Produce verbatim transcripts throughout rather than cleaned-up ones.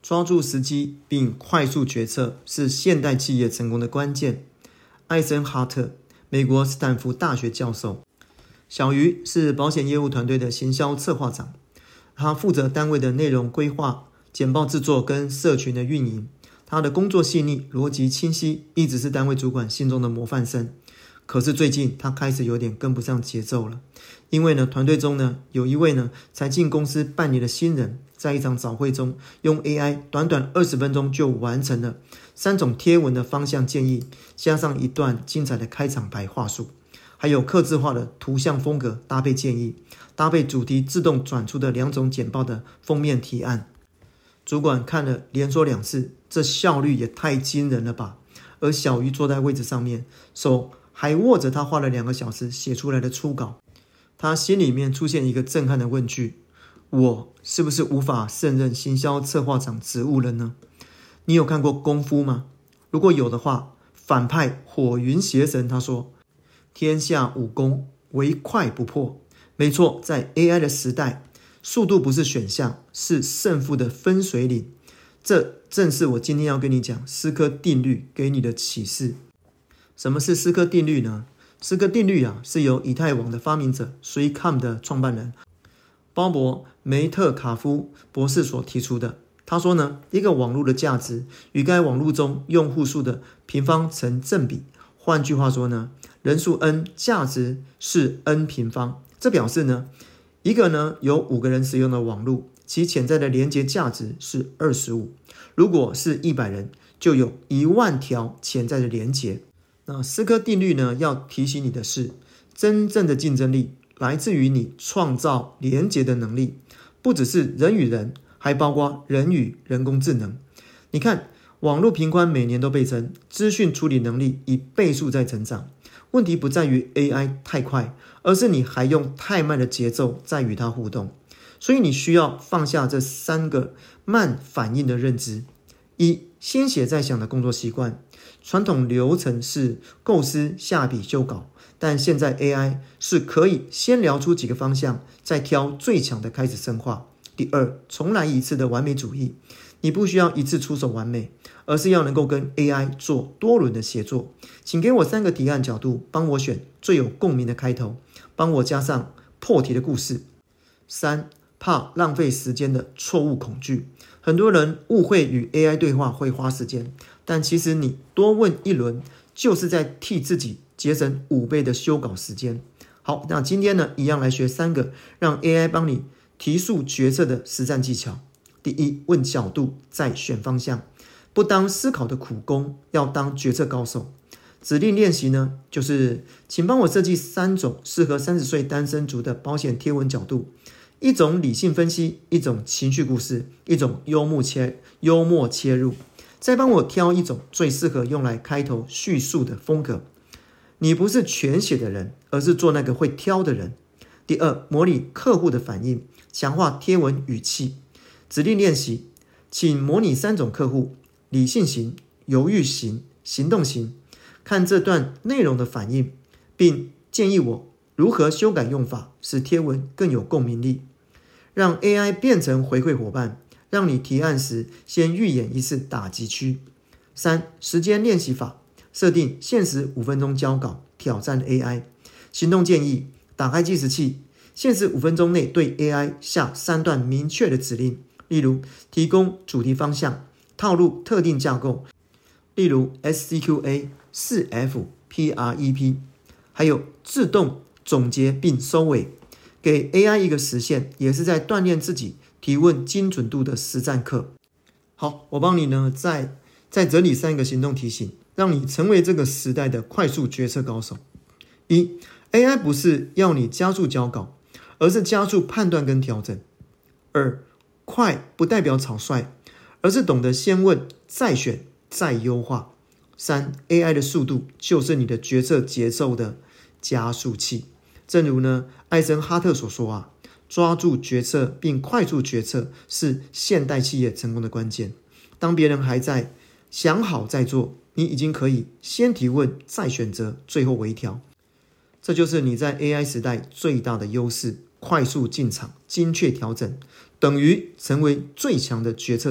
抓住时机并快速决策是现代企业成功的关键。艾森哈特，美国斯坦福大学教授。小鱼是保险业务团队的行销策划长，他负责单位的内容规划、简报制作跟社群的运营。他的工作细腻、逻辑清晰，一直是单位主管心中的模范生。可是最近他开始有点跟不上节奏了，因为呢，团队中呢有一位呢才进公司半年的新人，在一场早会中用 A I 短短二十分钟就完成了三种贴文的方向建议，加上一段精彩的开场白话术，还有客制化的图像风格搭配建议，搭配主题自动转出的两种简报的封面提案。主管看了连说两次，这效率也太惊人了吧！而小鱼坐在位置上面，手还握着他花了两个小时写出来的初稿，他心里面出现一个震撼的问句：我是不是无法胜任行销策划长职务了呢？你有看过功夫吗？如果有的话，反派火云邪神他说：天下武功唯快不破。没错，在 A I 的时代，速度不是选项，是胜负的分水岭。这正是我今天要跟你讲斯科定律给你的启示。什么是斯科定律呢？斯科定律啊，是由以太网的发明者 three com 的创办人鲍勃梅特卡夫博士所提出的。他说呢，一个网络的价值与该网络中用户数的平方成正比。换句话说呢，人数 n 价值是 n 平方。这表示呢，一个呢有五个人使用的网络，其潜在的连接价值是二十五。如果是一百人，就有一万条潜在的连接。那斯科定律呢，要提醒你的是，真正的竞争力来自于你创造连结的能力，不只是人与人，还包括人与人工智能。你看，网络频宽每年都倍增，资讯处理能力以倍数在成长。问题不在于 A I 太快，而是你还用太慢的节奏在与它互动。所以你需要放下这三个慢反应的认知：一、先写再想的工作习惯。传统流程是构思、下笔、修稿，但现在 A I 是可以先聊出几个方向，再挑最强的开始深化。第二，重来一次的完美主义。你不需要一次出手完美，而是要能够跟 A I 做多轮的协作。请给我三个提案角度，帮我选最有共鸣的开头，帮我加上破题的故事。三、怕浪费时间的错误恐惧。很多人误会与 A I 对话会花时间，但其实你多问一轮，就是在替自己节省五倍的修稿时间。好，那今天呢，一样来学三个让 A I 帮你提速决策的实战技巧。第一，问角度，再选方向，不当思考的苦工，要当决策高手。指令练习呢，就是请帮我设计三种适合三十岁单身族的保险贴文角度。一种理性分析，一种情绪故事，一种幽默切幽默切入，再帮我挑一种最适合用来开头叙述的风格。你不是全写的人，而是做那个会挑的人。第二，模拟客户的反应，强化贴文语气。指令练习，请模拟三种客户：理性型、犹豫型、行动型。看这段内容的反应，并建议我如何修改用法，使贴文更有共鸣力。让 A I 变成回馈伙伴，让你提案时先预演一次打击区。三、时间练习法，设定限时五分钟交稿，挑战 A I。行动建议，打开计时器，限时五分钟内对 A I 下三段明确的指令，例如提供主题方向，套入特定架构，例如 S C Q A、四 F、P R E P， 还有自动总结并收尾。给 A I 一个实现，也是在锻炼自己提问精准度的实战课。好，我帮你呢再再整理三个行动提醒，让你成为这个时代的快速决策高手。一、A I 不是要你加速交稿，而是加速判断跟调整。二、快不代表草率，而是懂得先问再选再优化。三、A I 的速度就是你的决策节奏的加速器。正如呢，艾森哈特所说啊，抓住决策并快速决策是现代企业成功的关键。当别人还在想好再做，你已经可以先提问，再选择，最后微调。这就是你在 A I 时代最大的优势：快速进场，精确调整，等于成为最强的决策者、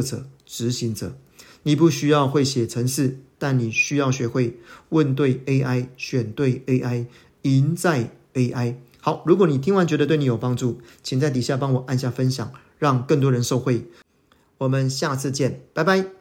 执行者。你不需要会写程式，但你需要学会问对 A I， 选对 A I， 赢在 A I。 好，如果你听完觉得对你有帮助，请在底下帮我按下分享，让更多人受惠。我们下次见，拜拜。